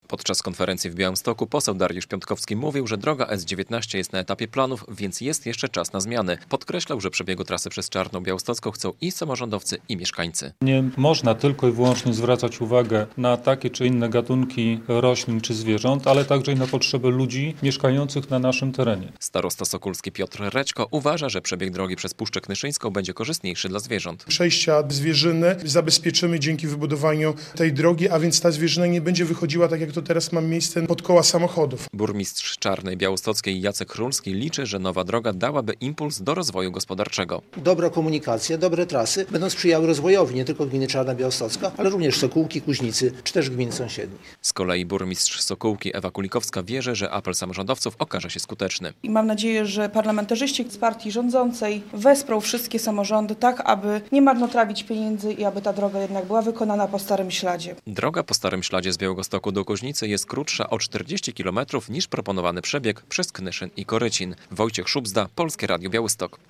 Podczas konferencji w Białymstoku poseł Dariusz Piątkowski mówił, że droga S19 jest na etapie planów, więc jest jeszcze czas na zmiany. Podkreślał, że przebiegu trasy przez Czarną Białostocką chcą i samorządowcy, i mieszkańcy. Nie można tylko i wyłącznie zwracać uwagę na takie czy inne gatunki roślin czy zwierząt, ale także i na potrzeby ludzi mieszkających na naszym terenie. Starosta sokulski Piotr Rećko uważa, że przebieg drogi przez Puszczę Knyszyńską będzie korzystniejszy dla zwierząt. Przejścia zwierzyny zabezpieczymy dzięki wybudowaniu tej drogi, a więc ta zwierzyna nie będzie wychodziła tak jak to teraz ma miejsce pod koła samochodów. Burmistrz Czarnej Białostockiej Jacek Chrulski liczy, że nowa droga dałaby impuls do rozwoju gospodarczego. Dobra komunikacja, dobre trasy będą sprzyjały rozwojowi nie tylko gminy Czarna Białostocka, ale również Sokółki, Kuźnicy czy też gmin sąsiednich. Z kolei burmistrz Sokółki Ewa Kulikowska wierzy, że apel samorządowców okaże się skuteczny. I mam nadzieję, że parlamentarzyści z partii rządzącej wesprą wszystkie samorządy tak, aby nie marnotrawić pieniędzy i aby ta droga jednak była wykonana po starym śladzie. Droga po starym śladzie z Białegostoku do Kuźnicy jest krótsza o 40 km niż proponowany przebieg przez Knyszyn i Korycin. Wojciech Szubzda, Polskie Radio Białystok.